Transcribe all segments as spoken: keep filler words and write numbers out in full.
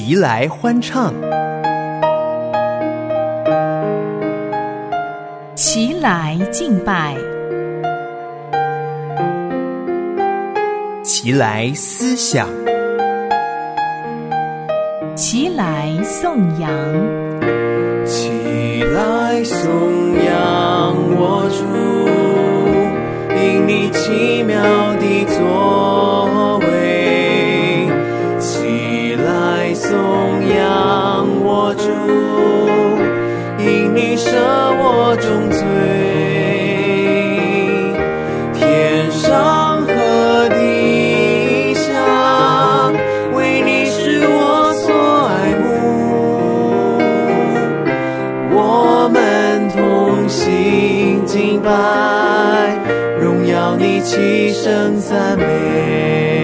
齐来欢唱， 齐来敬拜， 齐来思想， 齐来颂扬， 齐来颂扬我主，因你奇妙的作为。齐来颂扬我主，因你赦我重罪。天上和地下，为你是我所爱慕。我们同心敬拜，荣耀你，齐声赞美。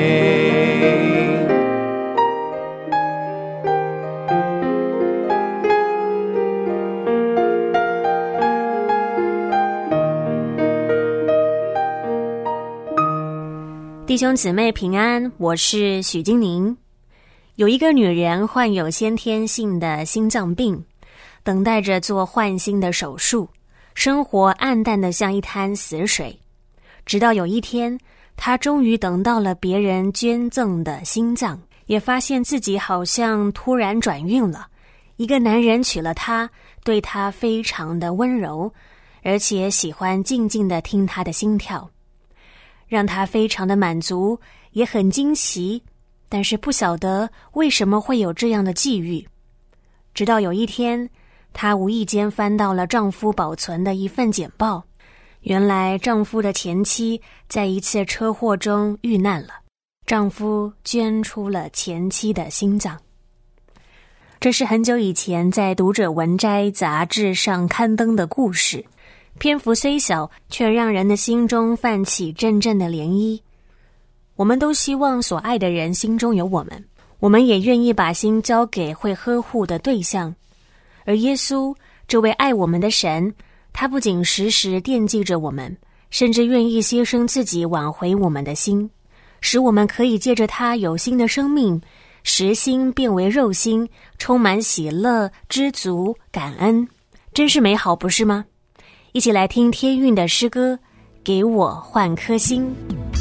弟兄姊妹平安，我是许金宁。有一个女人患有先天性的心脏病，等待着做换心的手术，生活暗淡得像一滩死水。直到有一天，她终于等到了别人捐赠的心脏，也发现自己好像突然转运了。一个男人娶了她，对她非常的温柔，而且喜欢静静地听她的心跳，让她非常的满足，也很惊奇，但是不晓得为什么会有这样的际遇。直到有一天，她无意间翻到了丈夫保存的一份简报，原来丈夫的前妻在一次车祸中遇难了，丈夫捐出了前妻的心脏。这是很久以前在《读者文摘》杂志上刊登的故事，篇幅虽小，却让人的心中泛起阵阵的涟漪。我们都希望所爱的人心中有我们，我们也愿意把心交给会呵护的对象。而耶稣，这位爱我们的神，他不仅时时惦记着我们，甚至愿意牺牲自己挽回我们的心，使我们可以借着他有新的生命，实心变为肉心，充满喜乐、知足、感恩，真是美好，不是吗？一起来听天韵的诗歌，给我换颗心。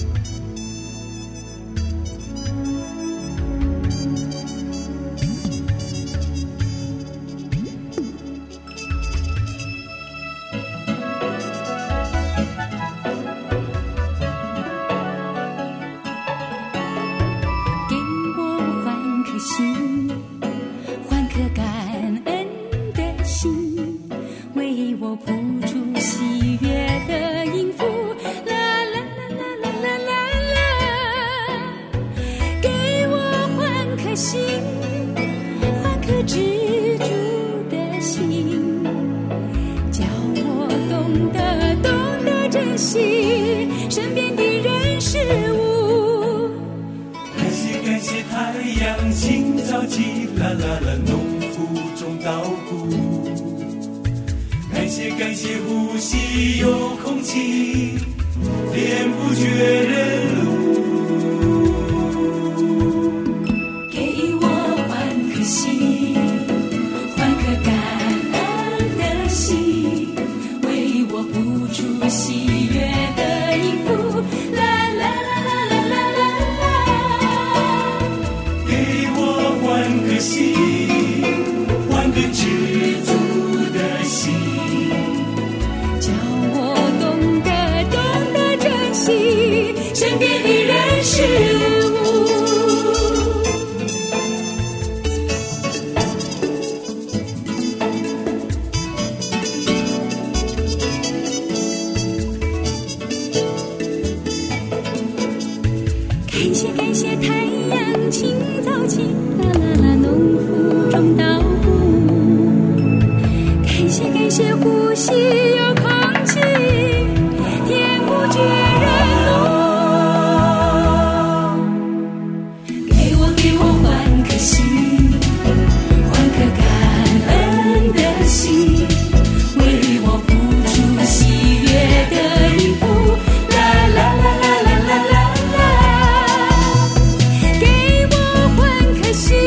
给我换颗心，换颗感恩的心，为我谱出喜悦的音符，啦啦啦啦啦啦啦，给我换颗心，换颗知足的心，叫我懂得懂得珍惜身边的人事物。 感谢感谢太阳清早起，啦啦啦，农夫种稻谷。感谢感谢呼吸有空气，连不绝人路。 给我换颗心，换颗感恩的心，为我谱出喜悦的音符，啦啦啦啦啦啦啦啦。 给我换颗心，换个知足的心， 叫我懂得懂得珍惜身边的人事物。感谢感谢太阳清早起，啦啦啦，农夫种稻谷。感谢感谢呼吸有空气，天不绝人路。给我给我换颗心，换颗感恩的心，为我谱出喜悦的音符，啦啦啦啦啦啦啦啦。给我换颗心，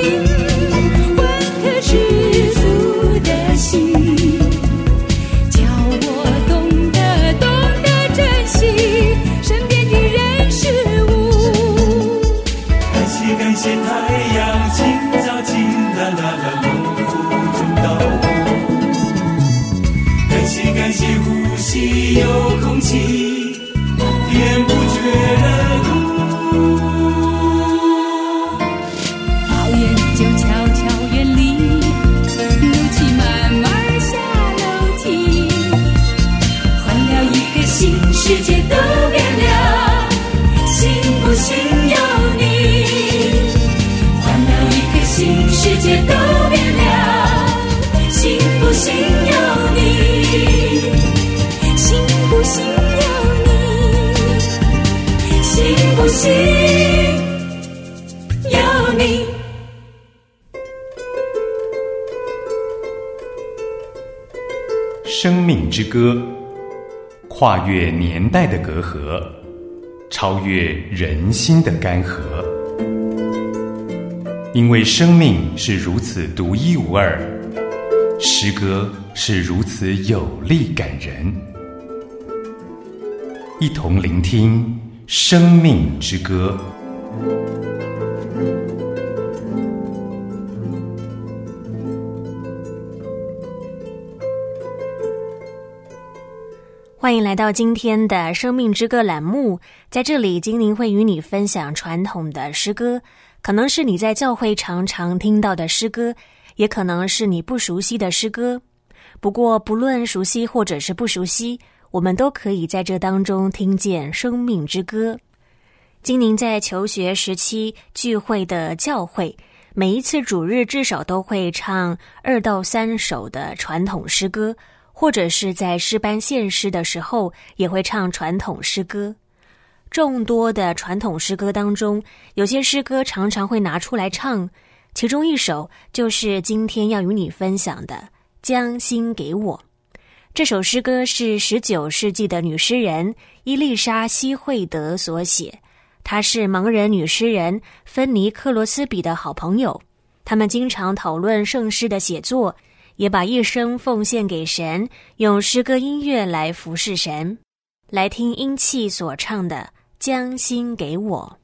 中心有你。 生命之歌，跨越年代的隔阂，超越人心的干涸。因为生命是如此独一无二，诗歌是如此有力感人。一同聆听生命之歌。 欢迎来到今天的生命之歌栏目，在这里精灵会与你分享传统的诗歌，可能是你在教会常常听到的诗歌，也可能是你不熟悉的诗歌。不过不论熟悉或者是不熟悉，我们都可以在这当中听见生命之歌。精灵在求学时期聚会的教会，每一次主日至少都会唱二到三首的传统诗歌，或者是在诗班献诗的时候也会唱传统诗歌。众多的传统诗歌当中，有些诗歌常常会拿出来唱，其中一首就是今天要与你分享的《将心给我》。这首诗歌是十九世纪的女诗人伊丽莎·希惠德所写，她是盲人女诗人芬尼·克罗斯比的好朋友，他们经常讨论圣诗的写作，也把一生奉献给神，用诗歌音乐来服侍神。来听音器所唱的《将心给我》。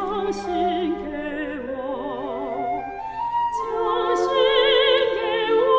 将心给我，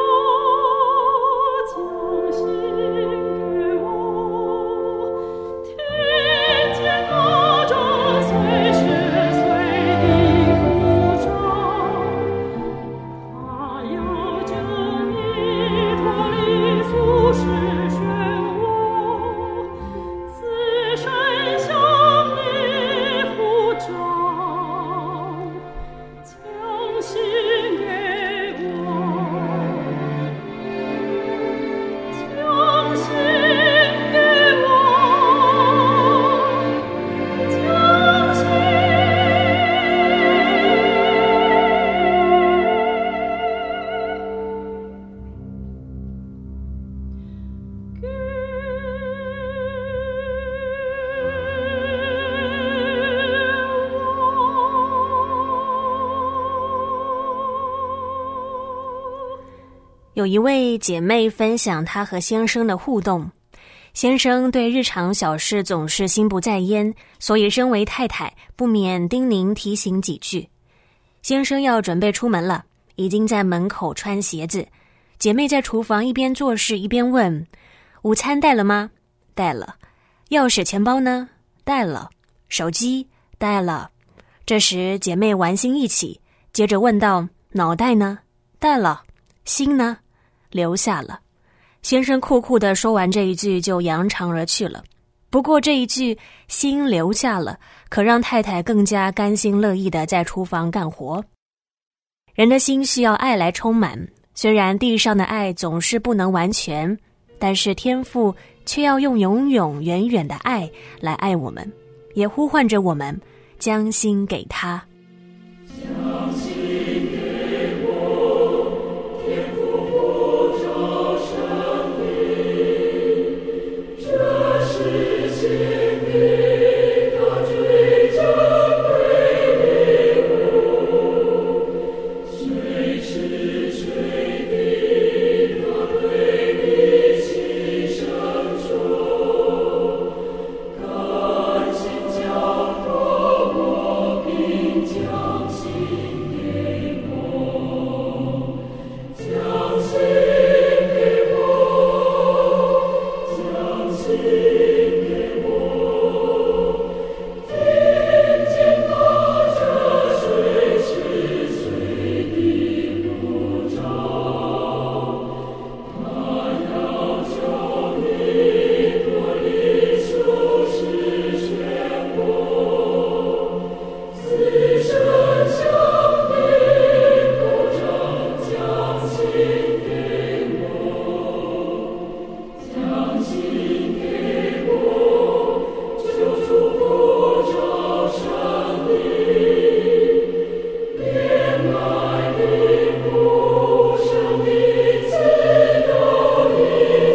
有一位姐妹分享她和先生的互动，先生对日常小事总是心不在焉，所以身为太太不免叮咛提醒几句。先生要准备出门了，已经在门口穿鞋子，姐妹在厨房一边做事一边问：午餐带了吗？带了。钥匙钱包呢？带了。手机？带了。这时姐妹玩心一起，接着问道：脑袋呢？带了。心呢？留下了。先生酷酷地说完这一句就扬长而去了。不过这一句心留下了，可让太太更加甘心乐意地在厨房干活。人的心需要爱来充满，虽然地上的爱总是不能完全，但是天父却要用永永远远的爱来爱我们，也呼唤着我们将心给他。 将心给我，天父不着生命，这是献给他最珍贵礼物，随时随地他对你牺牲出，甘心交托我，并将心给我，将心给我，将心给我，听见他这随时随地呼召，他要叫你脱离舒适漩涡，此生向你鼓掌，将心给我，将心给我，救主不着生命，怜爱的父，生一次又一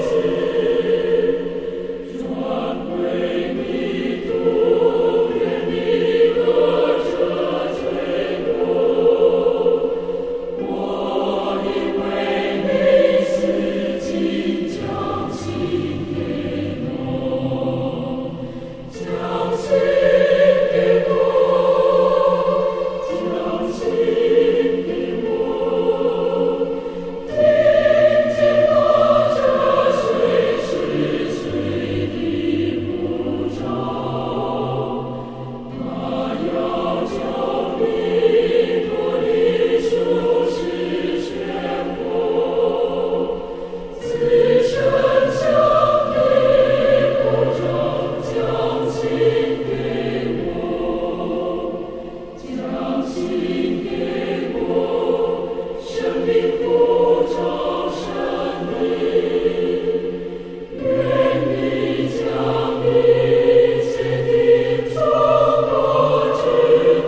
次，转归迷途，愿你和这罪过，我已为你死尽，将心给我，将心给我，将心给我，听见他这随时随地呼召，他要叫你脱离舒适漩涡，此生向你鼓掌，将心给我，将心给我，生命不着生命，愿你将一切听从我知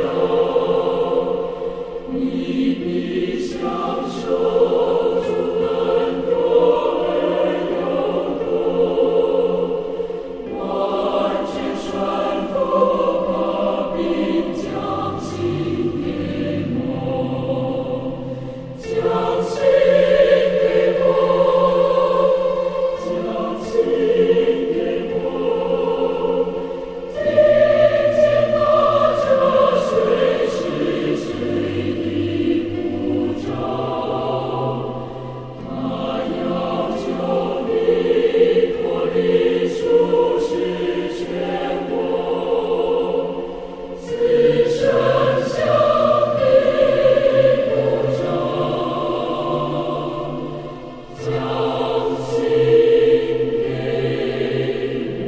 道，你必享受主更多而又多，完全顺服我，并将心给我，将心给我，将心给我，听见他这随时随地呼召，他要叫你脱离舒适漩涡，此生向你鼓掌，将心给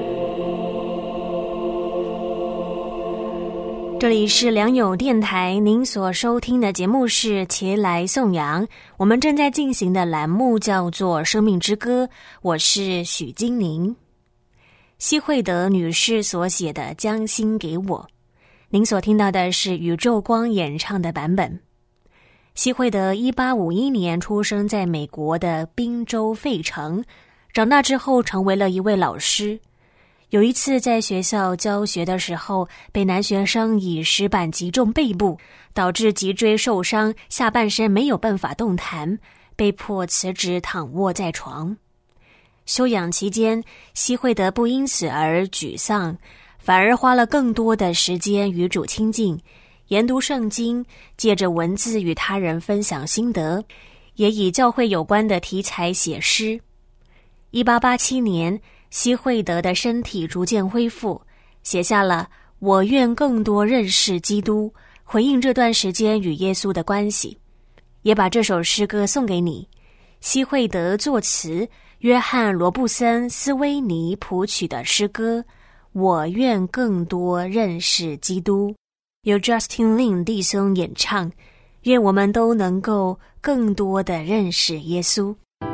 这里是良友电台，您所收听的节目是齐来颂扬，我们正在进行的栏目叫做生命之歌，我是许金宁。西惠德女士所写的将心给我，您所听到的是宇宙光演唱的版本。西惠德一八五一年出生在美国的宾州费城，长大之后成为了一位老师。有一次在学校教学的时候，被男学生以石板击中背部，导致脊椎受伤，下半身没有办法动弹， 被迫辞职躺卧在床。休养期间，希惠德不因此而沮丧，反而花了更多的时间与主亲近，研读圣经，借着文字与他人分享心得，也以教会有关的题材写诗。一八八七年，希惠德的身体逐渐恢复，写下了《我愿更多认识基督》，回应这段时间与耶稣的关系，也把这首诗歌送给你。希惠德作词，约翰·罗布森·斯威尼谱曲的诗歌《我愿更多认识基督》，由 Justin Lin 弟兄演唱。愿我们都能够更多的认识耶稣。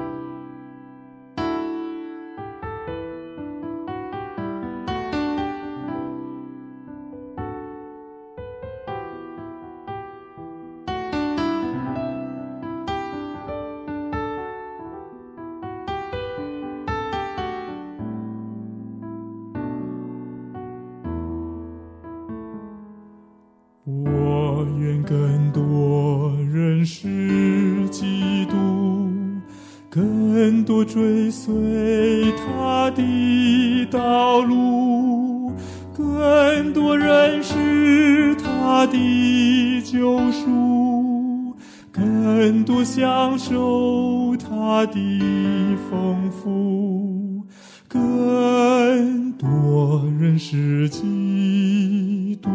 我愿更多认识基督，更多追随他的道路，更多认识他的救赎，更多享受他的丰富，更多认识基督，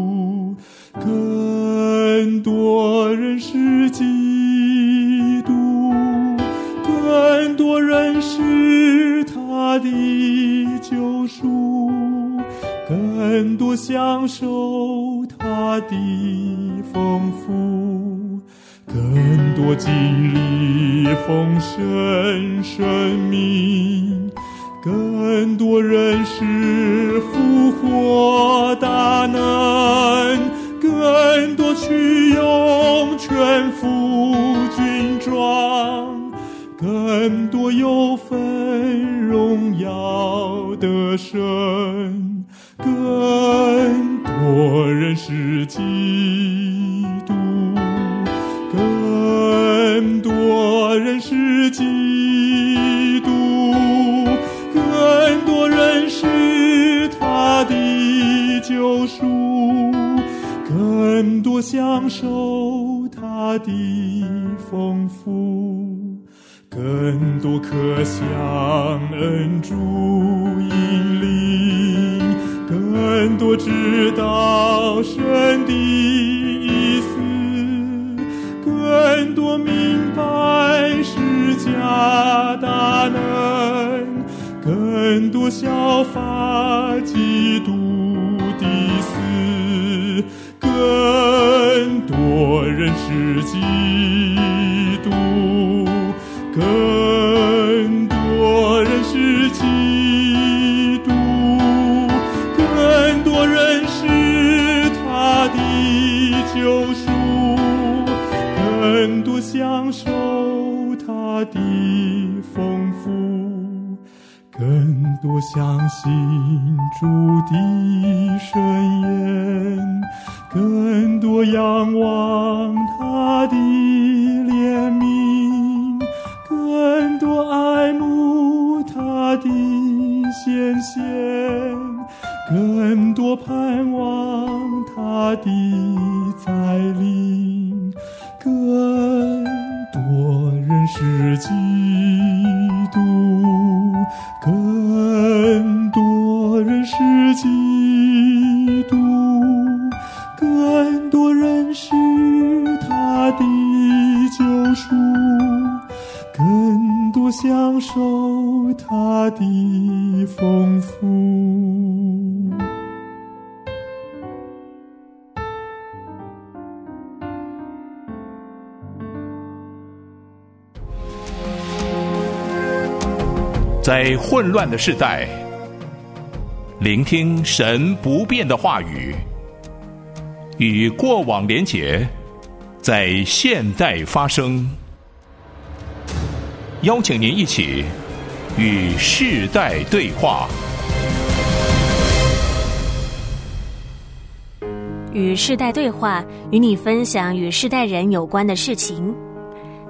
更多认识基督，更多认识他的救赎，更多享受他的丰富，更多经历丰盛生命，更多认识复活大能，更多取用全副军装，更多有份荣耀的神，更多认识基督，更多认识基督，更多认识他的救赎，更多享受他的丰富，更多可想恩主引领，更多知道神的意思，更多明白释迦大能，更多效法基督的死，更多认识基督，更多认识基督，更多认识他的救赎，更多享受他的丰富，更多相信主的圣言，更多仰望他的怜悯，更多爱慕他的显现，更多盼望他的再临，更多认识基督，更多认识基督，更多认识他的救赎，更多享受他的丰富。 在混乱的世代，聆听神不变的话语，与过往连结，在现代发生。邀请您一起与世代对话。 与世代对话，与你分享与世代人有关的事情。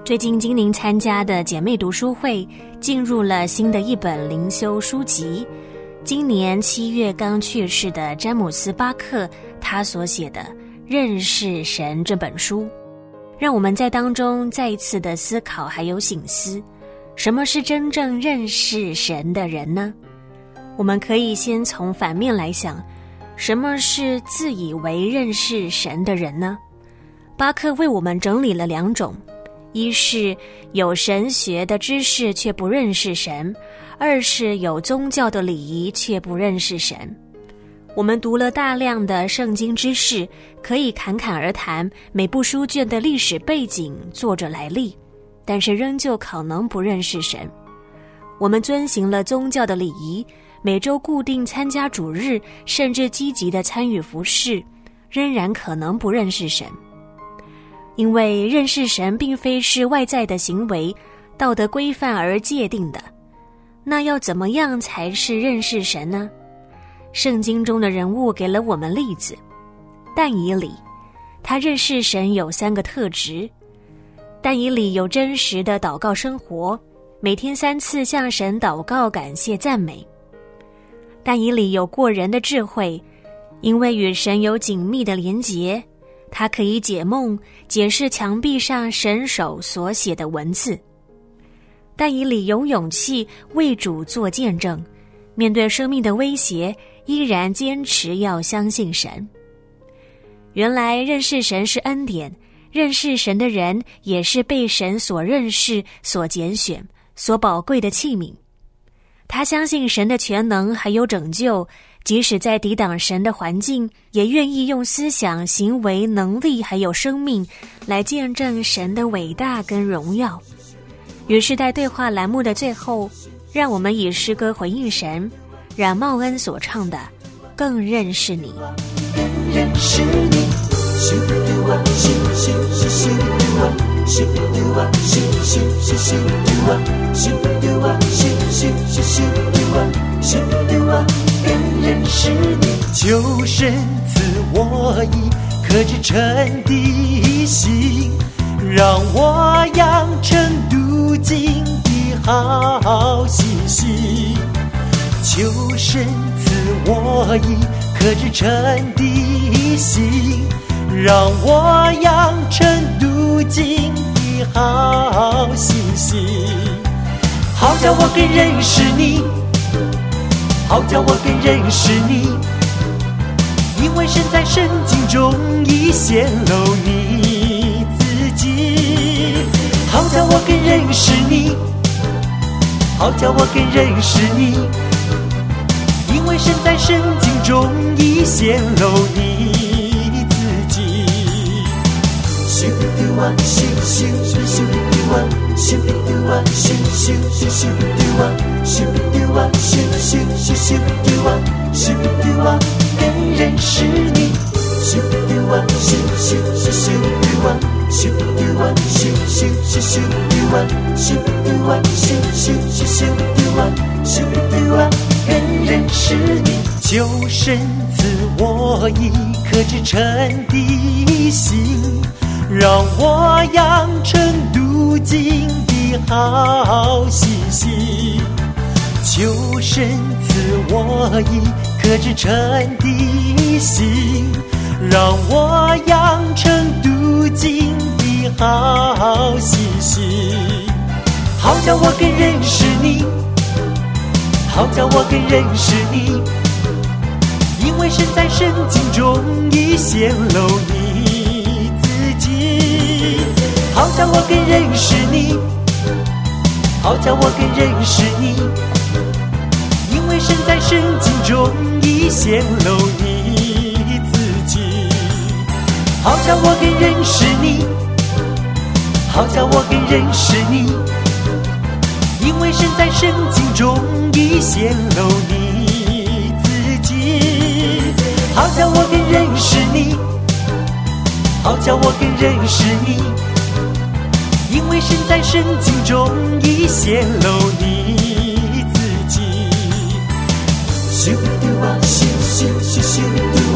最近精灵参加的姐妹读书会进入了新的一本灵修书籍，今年七月刚去世的詹姆斯·巴克他所写的《认识神》这本书，让我们在当中再一次的思考还有省思，什么是真正认识神的人呢？我们可以先从反面来想，什么是自以为认识神的人呢？巴克为我们整理了两种，一是有神学的知识却不认识神，二是有宗教的礼仪却不认识神。我们读了大量的圣经知识，可以侃侃而谈每部书卷的历史背景、作者来历，但是仍旧可能不认识神。我们遵行了宗教的礼仪，每周固定参加主日，甚至积极的参与服事，仍然可能不认识神。因为认识神并非是外在的行为、道德规范而界定的，那要怎么样才是认识神呢？圣经中的人物给了我们例子。但以理，他认识神有三个特质。但以理有真实的祷告生活，每天三次向神祷告感谢赞美。但以理有过人的智慧，因为与神有紧密的连结，他可以解梦，解释墙壁上神手所写的文字。但以理有勇气为主做见证，面对生命的威胁，依然坚持要相信神。原来认识神是恩典，认识神的人也是被神所认识、所拣选、所宝贵的器皿。他相信神的全能还有拯救，即使在抵挡神的环境，也愿意用思想、行为、能力还有生命来见证神的伟大跟荣耀。于是在对话栏目的最后，让我们以诗歌回应神，冉茂恩所唱的更认识你。 更认识你，咻嘟啊咻咻咻咻嘟啊，咻嘟啊咻咻咻咻嘟啊，咻嘟啊咻咻咻咻嘟啊，咻嘟啊更认识你。求神赐我一颗至诚的心，让我养成笃敬的好习性。求神赐我一颗至诚的心，让我养成笃敬的好习性。好叫我更认识你，好叫我更认识你，因为神在圣经中已显露你自己。好叫我更认识你，好叫我更认识你，因为神在圣经中已显露你自己。咻嘟啊咻咻咻咻嘟啊，咻嘟啊咻咻咻咻嘟啊，咻嘟啊咻咻咻咻嘟啊，咻嘟啊更认识你。咻嘟啊咻咻咻咻嘟啊，咻嘟啊咻咻咻咻嘟啊，咻嘟啊咻咻咻咻嘟啊，咻嘟啊更认识你。求神赐我一颗至诚的心，让我养成笃敬的好习性。求神赐我一颗至诚的心，让我养成笃敬的好习性。好叫我更认识你，好叫我更认识你，因为神在圣经中已显露你自己。好叫我更认识你，好叫我更认识你，因为神在圣经中已显露你自己。好叫我更认识你，好叫我更认识你，因为神在圣经中已显露你自己。好叫我更认识你，好叫我更认识你，因为神在圣经中已显露你自己。咻嘟啊咻咻咻咻嘟啊，咻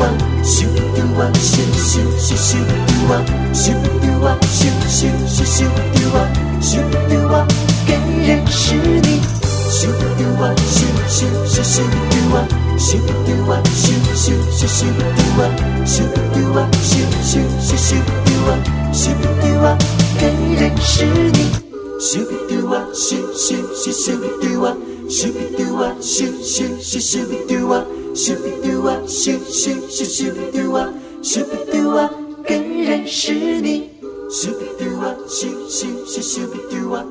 Shoo-doo-wah, shoo-shoo-shoo-shoo-doo-wah, shoo-doo-wah, shoo-shoo-shoo-shoo-doo-wah, shoo-doo-wah，给认识你。Shoo-doo-wah, shoo-shoo-shoo-shoo-doo-wah, shoo-doo-wah, shoo-shoo-shoo-shoo-doo-wah, shoo-doo-wah, shoo-shoo-shoo-shoo-doo-wah, shoo-doo-wah，给认识你。Shoo-doo-wah, shoo-shoo-shoo-shoo-doo-wah, shoo-doo-wah, shoo-shoo-shoo-shoo-doo-wah, shoo-doo-wah, shoo-shoo-shoo-shoo-doo-wah, shoo-doo-wah，给认识你。Shoo-doo-wah, shoo-shoo-shoo-shoo-doo-wah。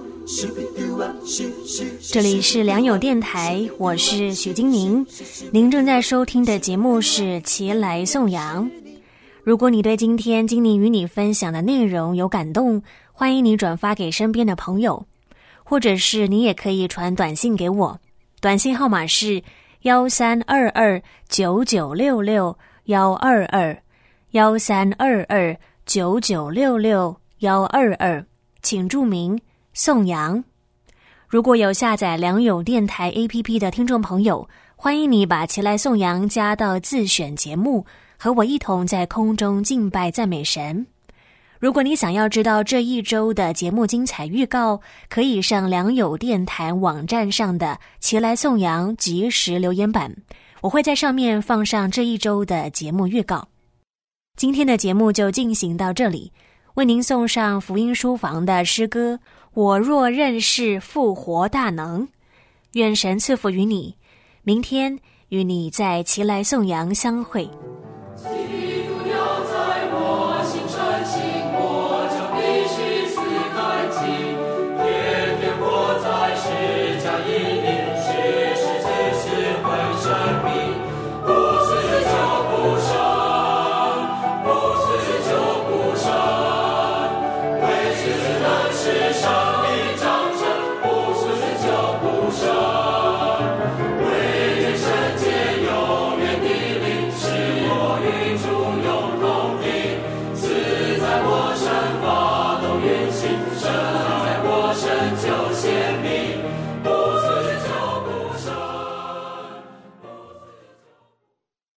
这里是良友电台，我是许金宁，您正在收听的节目是《齐来颂扬》。如果你对今天金宁与你分享的内容有感动，欢迎你转发给身边的朋友，或者是你也可以传短信给我，短信号码是幺三二二九九六六幺二二幺三二二九九六六幺二二，请注明颂扬。如果有下载良友电台 A P P 的听众朋友，欢迎你把齐来颂扬加到自选节目，和我一同在空中敬拜赞美神。如果你想要知道这一周的节目精彩预告，可以上良友电台网站上的齐来颂扬即时留言板，我会在上面放上这一周的节目预告。今天的节目就进行到这里，为您送上福音书房的诗歌，我若认识复活大能。愿神赐福于你，明天与你在齐来颂扬相会。